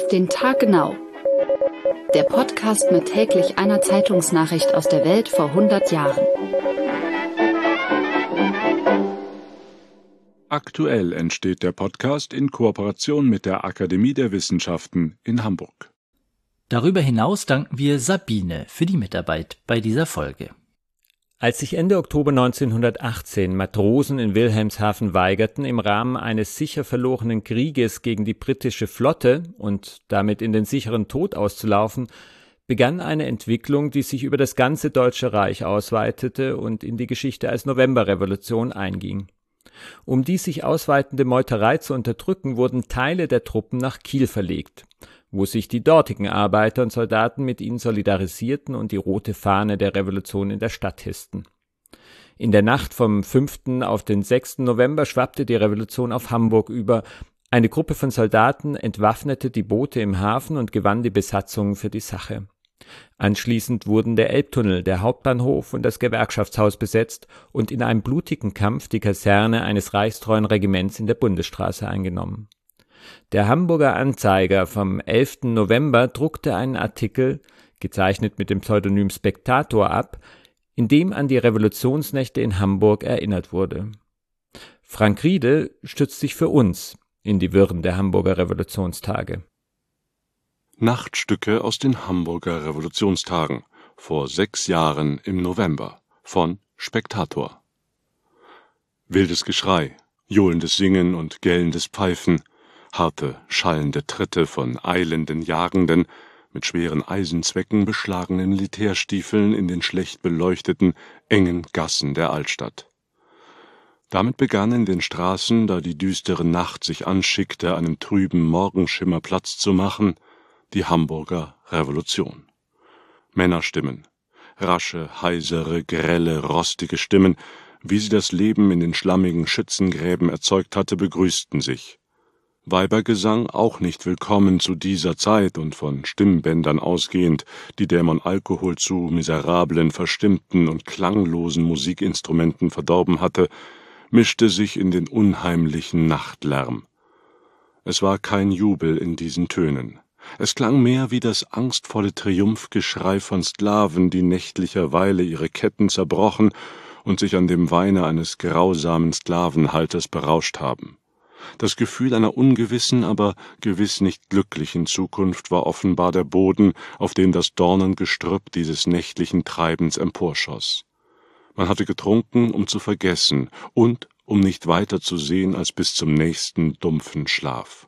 den Tag genau. Der Podcast mit täglich einer Zeitungsnachricht aus der Welt vor 100 Jahren. Aktuell entsteht der Podcast in Kooperation mit der Akademie der Wissenschaften in Hamburg. Darüber hinaus danken wir Sabine für die Mitarbeit bei dieser Folge. Als sich Ende Oktober 1918 Matrosen in Wilhelmshaven weigerten, im Rahmen eines sicher verlorenen Krieges gegen die britische Flotte und damit in den sicheren Tod auszulaufen, begann eine Entwicklung, die sich über das ganze Deutsche Reich ausweitete und in die Geschichte als Novemberrevolution einging. Um die sich ausweitende Meuterei zu unterdrücken, wurden Teile der Truppen nach Kiel verlegt, wo sich die dortigen Arbeiter und Soldaten mit ihnen solidarisierten und die rote Fahne der Revolution in der Stadt hissten. In der Nacht vom 5. auf den 6. November schwappte die Revolution auf Hamburg über. Eine Gruppe von Soldaten entwaffnete die Boote im Hafen und gewann die Besatzung für die Sache. Anschließend wurden der Elbtunnel, der Hauptbahnhof und das Gewerkschaftshaus besetzt und in einem blutigen Kampf die Kaserne eines reichstreuen Regiments in der Bundesstraße eingenommen. Der Hamburger Anzeiger vom 11. November druckte einen Artikel, gezeichnet mit dem Pseudonym Spektator, ab, in dem an die Revolutionsnächte in Hamburg erinnert wurde. Frank Riede stützt sich für uns in die Wirren der Hamburger Revolutionstage. Nachtstücke aus den Hamburger Revolutionstagen vor 6 Jahren im November von Spektator. Wildes Geschrei, johlendes Singen und gellendes Pfeifen, harte, schallende Tritte von eilenden Jagenden mit schweren Eisenzwecken beschlagenen Militärstiefeln in den schlecht beleuchteten, engen Gassen der Altstadt. Damit begann in den Straßen, da die düstere Nacht sich anschickte, einem trüben Morgenschimmer Platz zu machen, die Hamburger Revolution. Männerstimmen, rasche, heisere, grelle, rostige Stimmen, wie sie das Leben in den schlammigen Schützengräben erzeugt hatte, begrüßten sich. Weibergesang auch nicht willkommen zu dieser Zeit und von Stimmbändern ausgehend, die Dämon Alkohol zu miserablen, verstimmten und klanglosen Musikinstrumenten verdorben hatte, mischte sich in den unheimlichen Nachtlärm. Es war kein Jubel in diesen Tönen. Es klang mehr wie das angstvolle Triumphgeschrei von Sklaven, die nächtlicherweile ihre Ketten zerbrochen und sich an dem Weine eines grausamen Sklavenhalters berauscht haben. Das Gefühl einer ungewissen, aber gewiss nicht glücklichen Zukunft war offenbar der Boden, auf dem das Dornengestrüpp dieses nächtlichen Treibens emporschoss. Man hatte getrunken, um zu vergessen und um nicht weiter zu sehen als bis zum nächsten dumpfen Schlaf.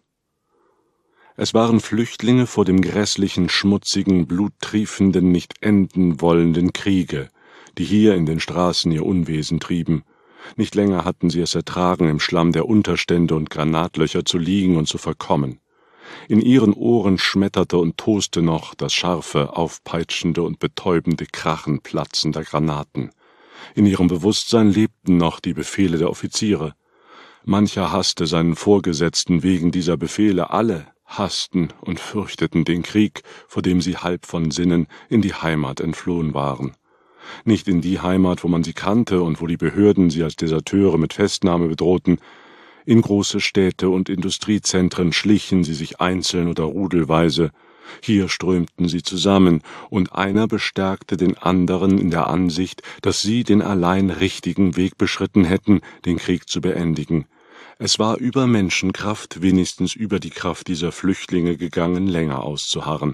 Es waren Flüchtlinge vor dem grässlichen, schmutzigen, bluttriefenden, nicht enden wollenden Kriege, die hier in den Straßen ihr Unwesen trieben. Nicht länger hatten sie es ertragen, im Schlamm der Unterstände und Granatlöcher zu liegen und zu verkommen. In ihren Ohren schmetterte und toste noch das scharfe, aufpeitschende und betäubende Krachen platzender Granaten. In ihrem Bewusstsein lebten noch die Befehle der Offiziere. Mancher hasste seinen Vorgesetzten wegen dieser Befehle, alle hassten und fürchteten den Krieg, vor dem sie halb von Sinnen in die Heimat entflohen waren. Nicht in die Heimat, wo man sie kannte und wo die Behörden sie als Deserteure mit Festnahme bedrohten. In große Städte und Industriezentren schlichen sie sich einzeln oder rudelweise. Hier strömten sie zusammen, und einer bestärkte den anderen in der Ansicht, dass sie den allein richtigen Weg beschritten hätten, den Krieg zu beendigen. Es war über Menschenkraft, wenigstens über die Kraft dieser Flüchtlinge gegangen, länger auszuharren.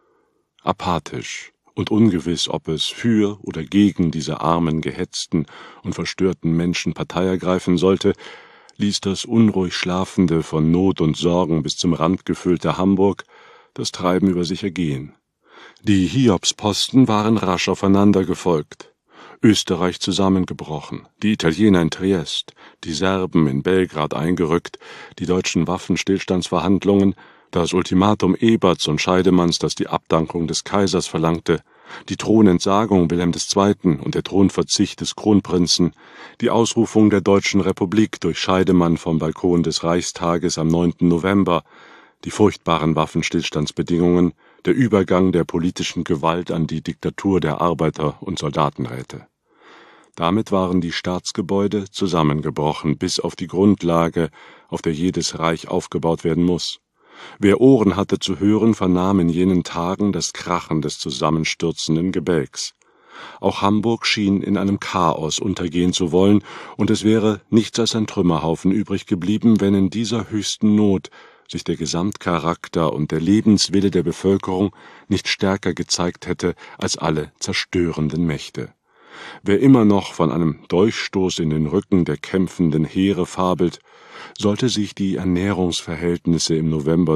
Apathisch und ungewiss, ob es für oder gegen diese armen, gehetzten und verstörten Menschen Partei ergreifen sollte, ließ das unruhig schlafende, von Not und Sorgen bis zum Rand gefüllte Hamburg das Treiben über sich ergehen. Die Hiobsposten waren rasch aufeinander gefolgt. Österreich zusammengebrochen, die Italiener in Triest, die Serben in Belgrad eingerückt, die deutschen Waffenstillstandsverhandlungen, das Ultimatum Eberts und Scheidemanns, das die Abdankung des Kaisers verlangte, die Thronentsagung Wilhelm II. Und der Thronverzicht des Kronprinzen, die Ausrufung der Deutschen Republik durch Scheidemann vom Balkon des Reichstages am 9. November, die furchtbaren Waffenstillstandsbedingungen, der Übergang der politischen Gewalt an die Diktatur der Arbeiter- und Soldatenräte. Damit waren die Staatsgebäude zusammengebrochen bis auf die Grundlage, auf der jedes Reich aufgebaut werden muss. Wer Ohren hatte zu hören, vernahm in jenen Tagen das Krachen des zusammenstürzenden Gebälks. Auch Hamburg schien in einem Chaos untergehen zu wollen, und es wäre nichts als ein Trümmerhaufen übrig geblieben, wenn in dieser höchsten Not sich der Gesamtcharakter und der Lebenswille der Bevölkerung nicht stärker gezeigt hätte als alle zerstörenden Mächte. Wer immer noch von einem Dolchstoß in den Rücken der kämpfenden Heere fabelt, sollte sich die Ernährungsverhältnisse im November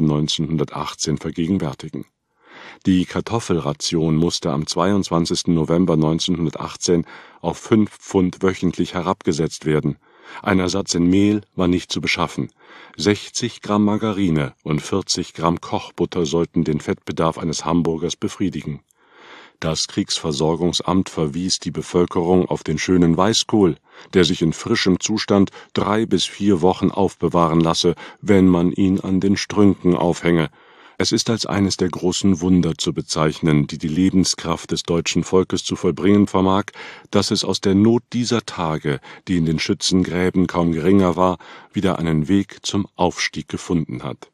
1918 vergegenwärtigen. Die Kartoffelration musste am 22. November 1918 auf 5 Pfund wöchentlich herabgesetzt werden. Ein Ersatz in Mehl war nicht zu beschaffen. 60 Gramm Margarine und 40 Gramm Kochbutter sollten den Fettbedarf eines Hamburgers befriedigen. Das Kriegsversorgungsamt verwies die Bevölkerung auf den schönen Weißkohl, der sich in frischem Zustand 3 bis 4 Wochen aufbewahren lasse, wenn man ihn an den Strünken aufhänge. Es ist als eines der großen Wunder zu bezeichnen, die die Lebenskraft des deutschen Volkes zu vollbringen vermag, dass es aus der Not dieser Tage, die in den Schützengräben kaum geringer war, wieder einen Weg zum Aufstieg gefunden hat.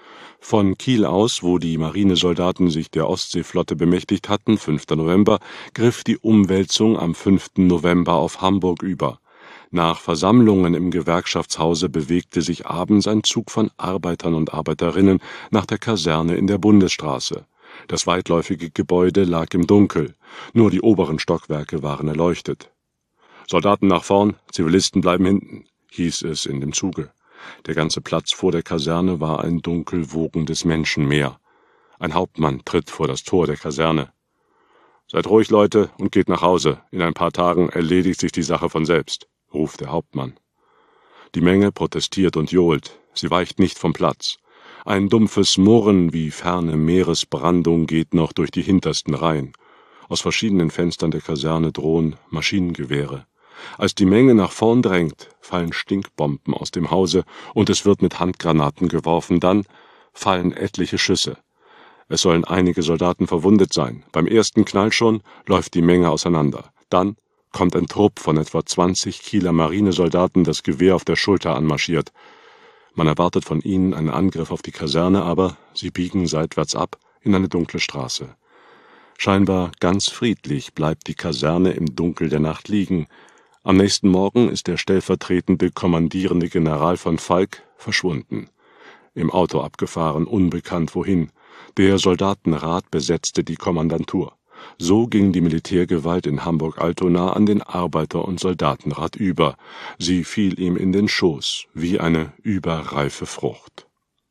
Von Kiel aus, wo die Marinesoldaten sich der Ostseeflotte bemächtigt hatten, 5. November, griff die Umwälzung am 5. November auf Hamburg über. Nach Versammlungen im Gewerkschaftshause bewegte sich abends ein Zug von Arbeitern und Arbeiterinnen nach der Kaserne in der Bundesstraße. Das weitläufige Gebäude lag im Dunkel, nur die oberen Stockwerke waren erleuchtet. »Soldaten nach vorn, Zivilisten bleiben hinten«, hieß es in dem Zuge. Der ganze Platz vor der Kaserne war ein dunkel wogendes Menschenmeer. Ein Hauptmann tritt vor das Tor der Kaserne. »Seid ruhig, Leute, und geht nach Hause. In ein paar Tagen erledigt sich die Sache von selbst«, ruft der Hauptmann. Die Menge protestiert und johlt. Sie weicht nicht vom Platz. Ein dumpfes Murren wie ferne Meeresbrandung geht noch durch die hintersten Reihen. Aus verschiedenen Fenstern der Kaserne drohen Maschinengewehre. Als die Menge nach vorn drängt, fallen Stinkbomben aus dem Hause und es wird mit Handgranaten geworfen. Dann fallen etliche Schüsse. Es sollen einige Soldaten verwundet sein. Beim ersten Knall schon läuft die Menge auseinander. Dann kommt ein Trupp von etwa 20 Kieler Marinesoldaten, das Gewehr auf der Schulter anmarschiert. Man erwartet von ihnen einen Angriff auf die Kaserne, aber sie biegen seitwärts ab in eine dunkle Straße. Scheinbar ganz friedlich bleibt die Kaserne im Dunkel der Nacht liegen. Am nächsten Morgen ist der stellvertretende kommandierende General von Falck verschwunden. Im Auto abgefahren, unbekannt wohin. Der Soldatenrat besetzte die Kommandantur. So ging die Militärgewalt in Hamburg-Altona an den Arbeiter- und Soldatenrat über. Sie fiel ihm in den Schoß, wie eine überreife Frucht.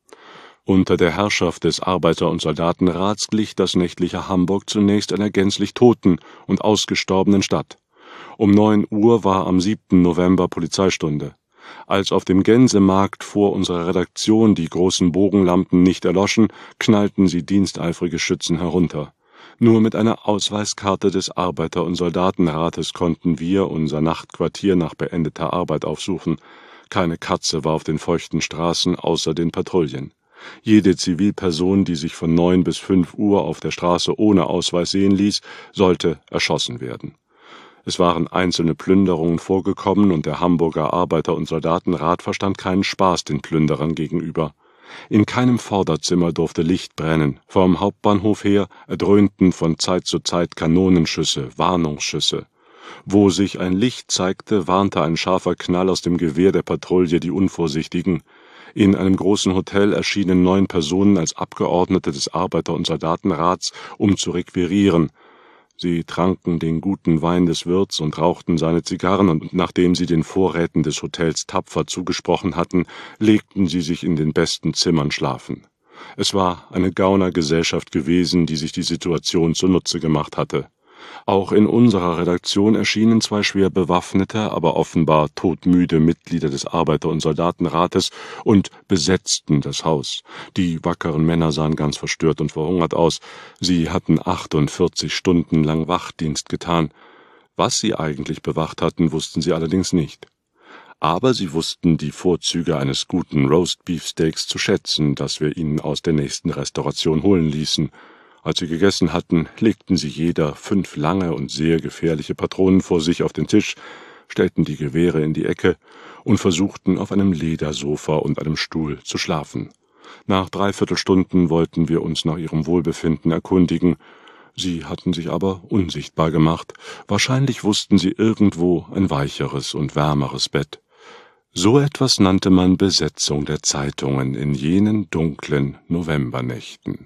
Unter der Herrschaft des Arbeiter- und Soldatenrats glich das nächtliche Hamburg zunächst einer gänzlich toten und ausgestorbenen Stadt. Um 9 Uhr war am 7. November Polizeistunde. Als auf dem Gänsemarkt vor unserer Redaktion die großen Bogenlampen nicht erloschen, knallten sie diensteifrige Schützen herunter. Nur mit einer Ausweiskarte des Arbeiter- und Soldatenrates konnten wir unser Nachtquartier nach beendeter Arbeit aufsuchen. Keine Katze war auf den feuchten Straßen außer den Patrouillen. Jede Zivilperson, die sich von 9 bis 5 Uhr auf der Straße ohne Ausweis sehen ließ, sollte erschossen werden. Es waren einzelne Plünderungen vorgekommen und der Hamburger Arbeiter- und Soldatenrat verstand keinen Spaß den Plünderern gegenüber. In keinem Vorderzimmer durfte Licht brennen. Vom Hauptbahnhof her erdröhnten von Zeit zu Zeit Kanonenschüsse, Warnungsschüsse. Wo sich ein Licht zeigte, warnte ein scharfer Knall aus dem Gewehr der Patrouille die Unvorsichtigen. In einem großen Hotel erschienen 9 Personen als Abgeordnete des Arbeiter- und Soldatenrats, um zu requirieren. Sie tranken den guten Wein des Wirts und rauchten seine Zigarren, und nachdem sie den Vorräten des Hotels tapfer zugesprochen hatten, legten sie sich in den besten Zimmern schlafen. Es war eine Gaunergesellschaft gewesen, die sich die Situation zunutze gemacht hatte. Auch in unserer Redaktion erschienen 2 schwer bewaffnete, aber offenbar todmüde Mitglieder des Arbeiter- und Soldatenrates und besetzten das Haus. Die wackeren Männer sahen ganz verstört und verhungert aus. Sie hatten 48 Stunden lang Wachdienst getan. Was sie eigentlich bewacht hatten, wussten sie allerdings nicht. Aber sie wussten die Vorzüge eines guten Roastbeefsteaks zu schätzen, das wir ihnen aus der nächsten Restauration holen ließen. Als sie gegessen hatten, legten sie jeder 5 lange und sehr gefährliche Patronen vor sich auf den Tisch, stellten die Gewehre in die Ecke und versuchten, auf einem Ledersofa und einem Stuhl zu schlafen. Nach 3/4 Stunden wollten wir uns nach ihrem Wohlbefinden erkundigen. Sie hatten sich aber unsichtbar gemacht. Wahrscheinlich wussten sie irgendwo ein weicheres und wärmeres Bett. So etwas nannte man Besetzung der Zeitungen in jenen dunklen Novembernächten.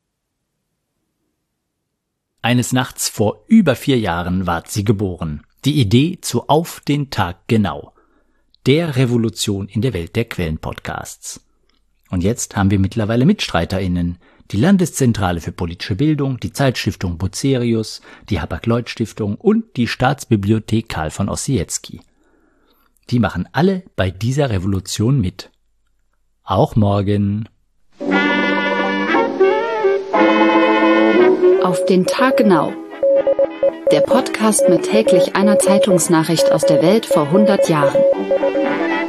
Eines Nachts vor über 4 Jahren ward sie geboren. Die Idee zu Auf den Tag genau. Der Revolution in der Welt der Quellenpodcasts. Und jetzt haben wir mittlerweile MitstreiterInnen. Die Landeszentrale für politische Bildung, die Zeitstiftung Bucerius, die Hapag-Lloyd-Stiftung und die Staatsbibliothek Karl von Ossietzky. Die machen alle bei dieser Revolution mit. Auch morgen. Auf den Tag genau. Der Podcast mit täglich einer Zeitungsnachricht aus der Welt vor 100 Jahren.